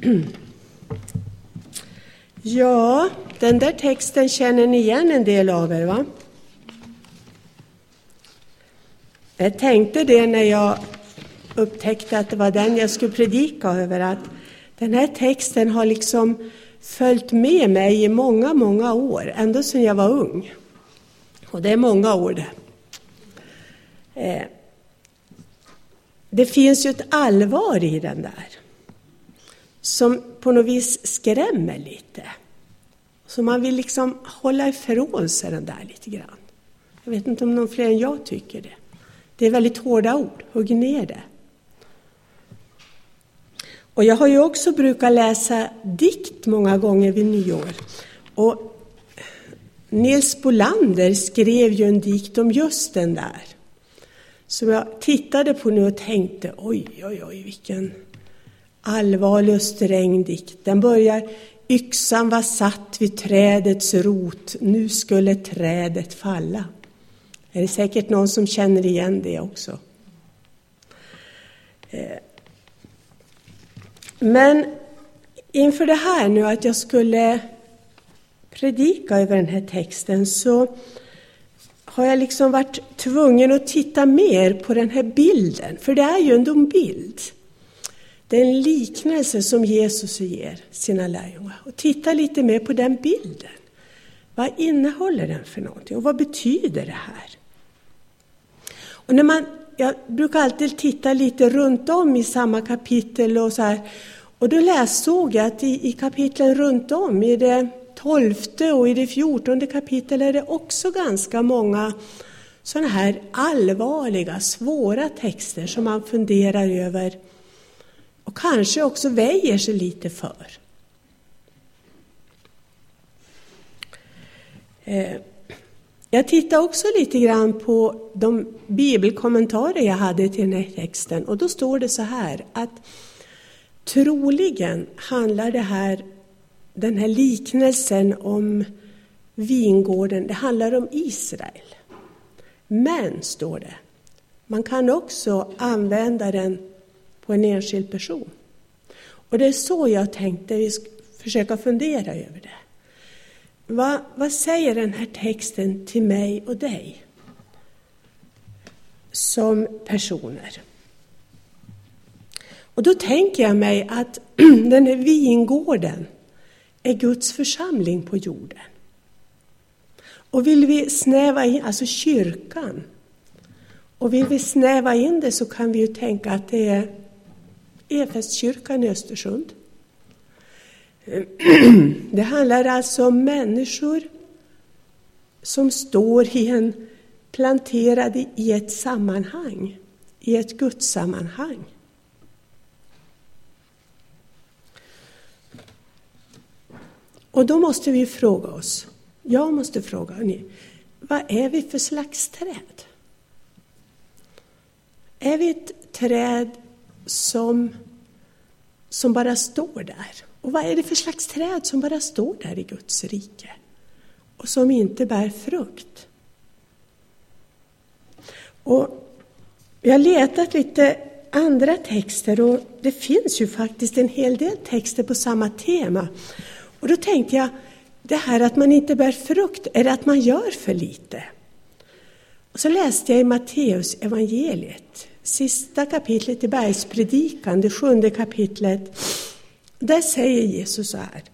Ja, den där texten känner ni igen en del av er, va? Jag tänkte det när jag upptäckte att det var den jag skulle predika över, att den här texten har liksom följt med mig i många, många år, ända sedan jag var ung. Och det är många år det. Det finns ju ett allvar i den där som på något vis skrämmer lite. Så man vill liksom hålla ifrån sig den där lite grann. Jag vet inte om någon fler än jag tycker det. Det är väldigt hårda ord, hugg ner det. Och jag har ju också brukat läsa dikt många gånger vid nyår. Och Nils Bolander skrev ju en dikt om just den där. Så jag tittade på nu och tänkte, oj, vilken allvarlig och sträng dikt. Den börjar: yxan var satt vid trädets rot, nu skulle trädet falla. Är det säkert någon som känner igen det också? Men inför det här nu att jag skulle predika över den här texten, så har jag liksom varit tvungen att titta mer på den här bilden. För det är ju ändå en bild. Det är en liknelse som Jesus ger sina lärjungar. Och titta lite mer på den bilden. Vad innehåller den för någonting? Och vad betyder det här? Och jag brukar alltid titta lite runt om i samma kapitel och så här. Och då såg jag att i kapitlen runt om, i det 12:e och i det 14:e kapitel, är det också ganska många sådana här allvarliga, svåra texter som man funderar över och kanske också väjer sig lite för. Jag tittar också lite grann på de bibelkommentarer jag hade till den här texten, och då står det så här att troligen handlar den här liknelsen om vingården, det handlar om Israel. Men, står det, man kan också använda den på en enskild person. Och det är så jag tänkte vi ska försöka fundera över det. Vad säger den här texten till mig och dig som personer? Och då tänker jag mig att den här vingården är Guds församling på jorden. Och vill vi snäva in, alltså kyrkan, och vill vi snäva in det, så kan vi ju tänka att det är Efeskyrkan i Östersund. Det handlar alltså om människor som står planterade i ett sammanhang, i ett Gudssammanhang. Och då måste vi fråga oss, jag måste fråga ni, vad är vi för slags träd? Är vi ett träd som bara står där? Och vad är det för slags träd som bara står där i Guds rike och som inte bär frukt? Och jag har letat lite andra texter, och det finns ju faktiskt en hel del texter på samma tema. Och då tänkte jag, det här att man inte bär frukt, är det att man gör för lite? Och så läste jag i Matteus evangeliet, sista kapitlet i Bergspredikan, det 7:e kapitlet. Där säger Jesus så här: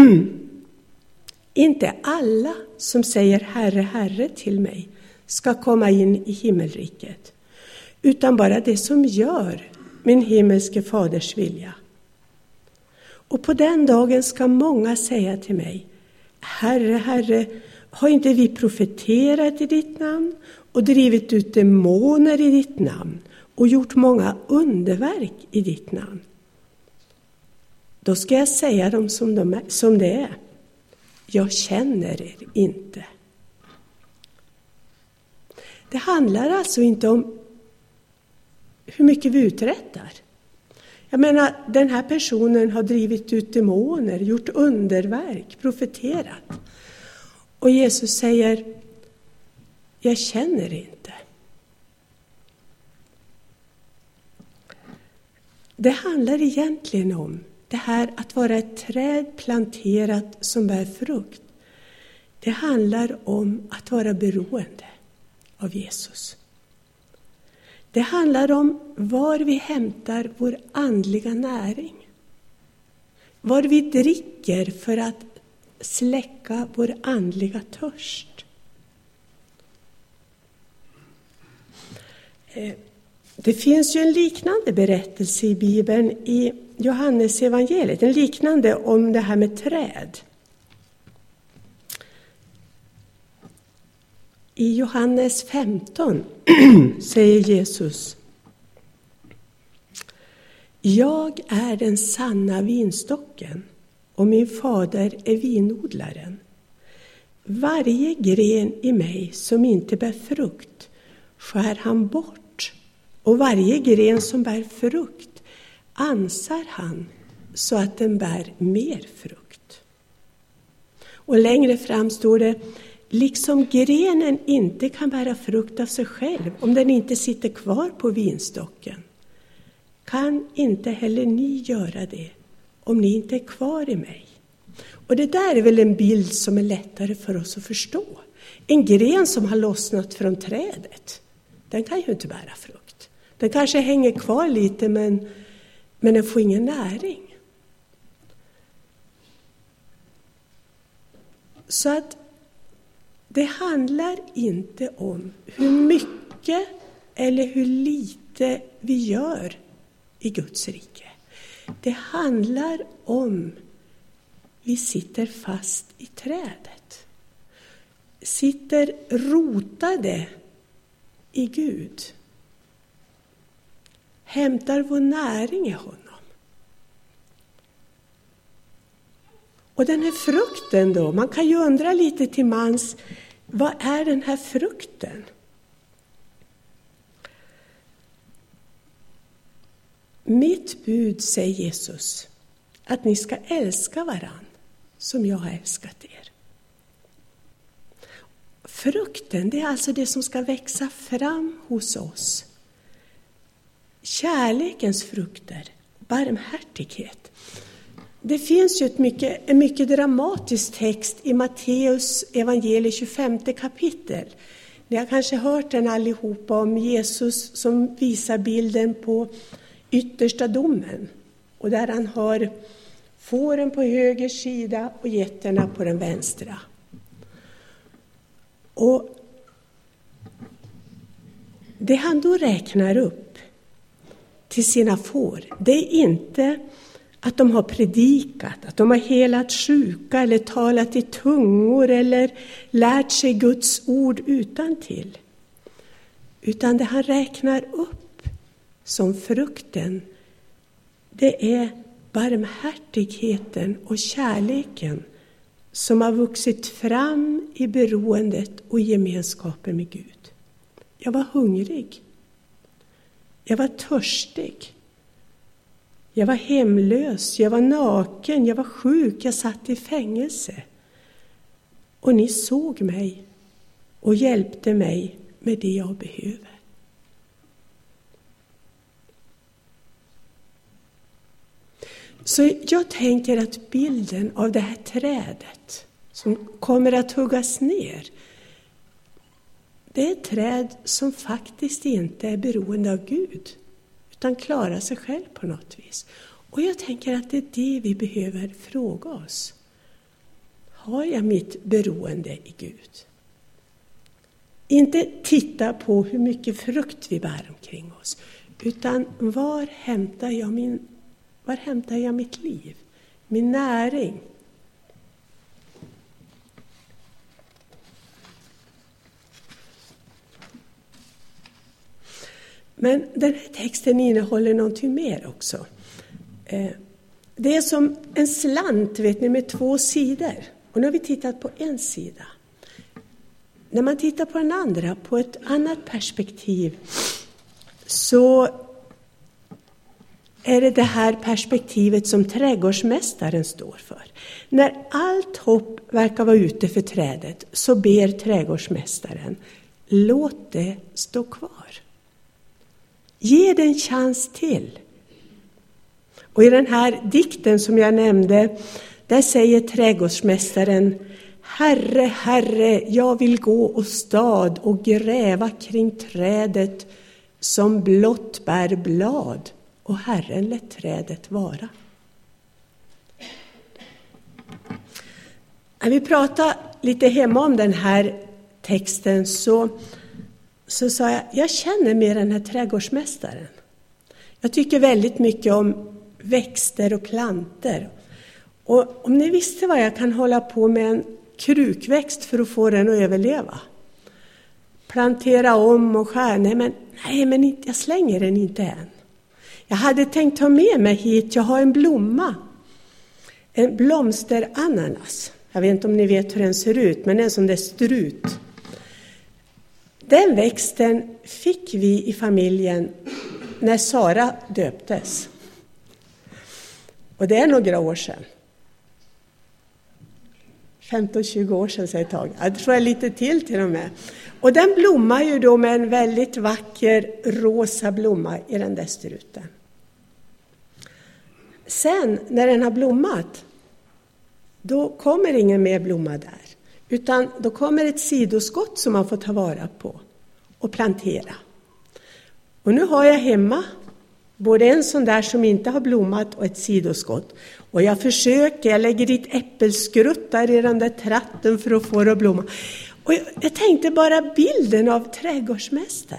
inte alla som säger Herre, Herre till mig ska komma in i himmelriket, utan bara det som gör min himmelske faders vilja. Och på den dagen ska många säga till mig: Herre, Herre, har inte vi profeterat i ditt namn och drivit ut demoner i ditt namn och gjort många underverk i ditt namn? Då ska jag säga dem som det är: jag känner er inte. Det handlar alltså inte om hur mycket vi uträttar. Jag menar, den här personen har drivit ut demoner, gjort underverk, profeterat. Och Jesus säger: jag känner inte. Det handlar egentligen om, det här att vara ett träd planterat som bär frukt, det handlar om att vara beroende av Jesus. Det handlar om var vi hämtar vår andliga näring. Var vi dricker för att släcka vår andliga törst. Det finns ju en liknande berättelse i Bibeln i Johannes evangeliet. En liknande om det här med träd. I Johannes 15 säger Jesus: jag är den sanna vinstocken och min fader är vinodlaren. Varje gren i mig som inte bär frukt skär han bort, och varje gren som bär frukt ansar han så att den bär mer frukt. Och längre fram står det: liksom grenen inte kan bära frukt av sig själv om den inte sitter kvar på vinstocken, kan inte heller ni göra det om ni inte är kvar i mig. Och det där är väl en bild som är lättare för oss att förstå. En gren som har lossnat från trädet, den kan ju inte bära frukt. Den kanske hänger kvar lite, men den får ingen näring. Så att det handlar inte om hur mycket eller hur lite vi gör i Guds rike. Det handlar om vi sitter fast i trädet. Sitter rotade i Gud. Hämtar vår näring i honom. Och den här frukten då, man kan ju undra lite till mans, vad är den här frukten? Mitt bud, säger Jesus, att ni ska älska varann som jag har älskat er. Frukten, det är alltså det som ska växa fram hos oss. Kärlekens frukter, barmhärtighet. Det finns ju en mycket dramatisk text i Matteus evangelium 25 kapitel. Ni har kanske hört den allihopa om Jesus som visar bilden på yttersta domen. Och där han har fåren på höger sida och getterna på den vänstra. Och det han då räknar upp till sina får, det är inte att de har predikat, att de har helat sjuka eller talat i tungor eller lärt sig Guds ord utantill. Utan det han räknar upp som frukten, det är barmhärtigheten och kärleken som har vuxit fram i beroendet och gemenskapen med Gud. Jag var hungrig. Jag var törstig. Jag var hemlös, jag var naken, jag var sjuk, jag satt i fängelse. Och ni såg mig och hjälpte mig med det jag behöver. Så jag tänker att bilden av det här trädet som kommer att huggas ner, det är ett träd som faktiskt inte är beroende av Gud, utan klarar sig själv på något vis. Och jag tänker att det är det vi behöver fråga oss. Har jag mitt beroende i Gud? Inte titta på hur mycket frukt vi bär omkring oss, utan var hämtar jag mitt liv, min näring? Men den här texten innehåller någonting mer också. Det är som en slant, vet ni, med 2 sidor. Och nu har vi tittat på en sida. När man tittar på den andra, på ett annat perspektiv, så är det här perspektivet som trädgårdsmästaren står för. När allt hopp verkar vara ute för trädet, så ber trädgårdsmästaren: låt det stå kvar. Ge det en chans till. Och i den här dikten som jag nämnde, där säger trädgårdsmästaren: Herre, Herre, jag vill gå och stad och gräva kring trädet som blott bär blad. Och Herren lät trädet vara. När vi pratade lite hemma om den här texten så sa jag känner med den här trädgårdsmästaren. Jag tycker väldigt mycket om växter och planter. Och om ni visste vad jag kan hålla på med en krukväxt för att få den att överleva. Plantera om och skära. Nej, men inte, jag slänger den inte än. Jag hade tänkt ta med mig hit, jag har en blomma. En blomsterananas. Jag vet inte om ni vet hur den ser ut, men den är som det strut. Den växten fick vi i familjen när Sara döptes. Och det är några år sedan. 15-20 år sedan säger jag. Jag tror jag lite till och med. Och den blommar ju då med en väldigt vacker rosa blomma i den där struten. Sen när den har blommat, då kommer ingen mer blomma där. Utan då kommer ett sidoskott som man får ta vara på och plantera. Och nu har jag hemma både en sån där som inte har blommat och ett sidoskott. Och jag lägger dit äppelskruttar i den där tratten för att få det att blomma. Och jag tänkte bara bilden av trädgårdsmästaren.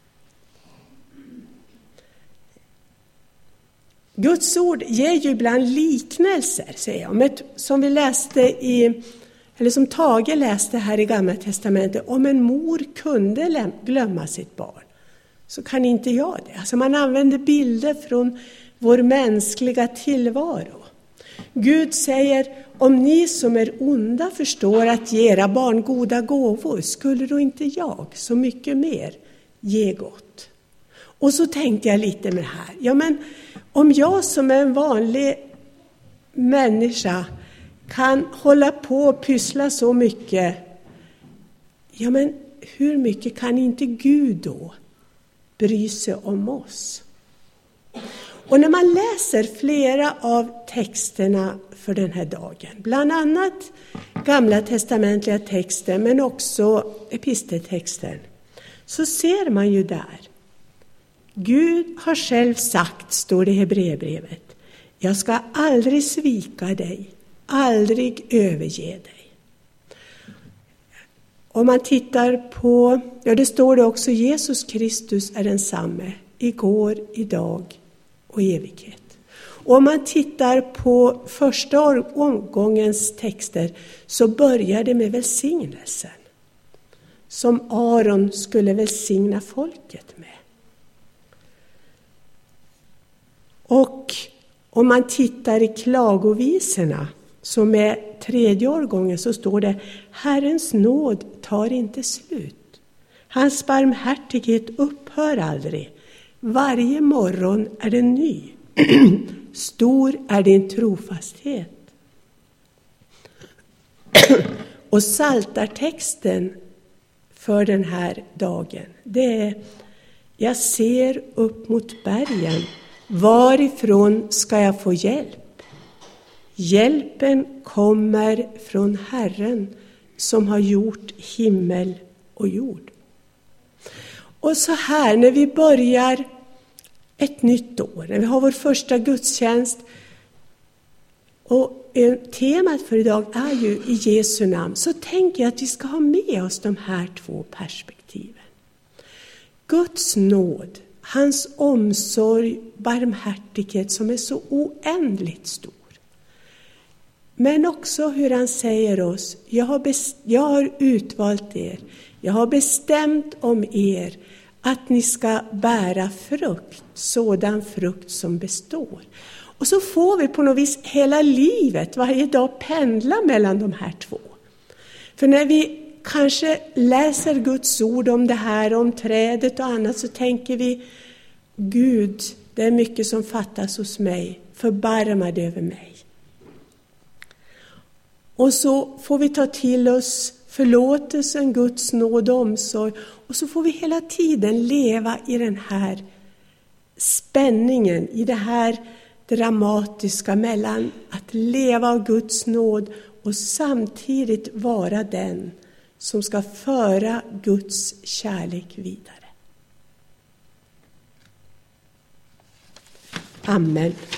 Guds ord ger ju ibland liknelser, säger jag. Som vi läste som Tage läste här i Gamla testamentet. Om en mor kunde glömma sitt barn, så kan inte jag det. Alltså man använder bilder från vår mänskliga tillvaro. Gud säger, om ni som är onda förstår att ge era barn goda gåvor, skulle då inte jag så mycket mer ge gott? Och så tänkte jag lite med det här. Ja, men om jag som är en vanlig människa kan hålla på och pyssla så mycket, ja men hur mycket kan inte Gud då bry sig om oss? Och när man läser flera av texterna för den här dagen, bland annat Gamla testamentliga texter men också episteltexten, så ser man ju där. Gud har själv sagt, står det i Hebreerbrevet, jag ska aldrig svika dig, aldrig överge dig. Om man tittar på, det står det också, Jesus Kristus är densamme, igår, idag och i evighet. Och om man tittar på första omgångens texter så börjar det med välsignelsen. Som Aron skulle välsigna folket med. Och om man tittar i klagovisorna som är tredje årgången, så står det: Herrens nåd tar inte slut. Hans barmhärtighet upphör aldrig. Varje morgon är den ny. Stor är din trofasthet. Och psaltartexten för den här dagen, det är: jag ser upp mot bergen. Varifrån ska jag få hjälp? Hjälpen kommer från Herren som har gjort himmel och jord. Och så här, när vi börjar ett nytt år, när vi har vår första gudstjänst, och temat för idag är ju i Jesu namn, så tänker jag att vi ska ha med oss de här två perspektiven. Guds nåd, hans omsorg, barmhärtighet som är så oändligt stor. Men också hur han säger oss, jag har utvalt er, jag har bestämt om er att ni ska bära frukt, sådan frukt som består. Och så får vi på något vis hela livet, varje dag pendla mellan de här två. För när vi kanske läser Guds ord om det här, om trädet och annat, så tänker vi: Gud, det är mycket som fattas hos mig, förbarma dig över mig. Och så får vi ta till oss förlåtelsen, Guds nåd och omsorg, och så får vi hela tiden leva i den här spänningen, i det här dramatiska mellan att leva av Guds nåd och samtidigt vara den som ska föra Guds kärlek vidare. Amen.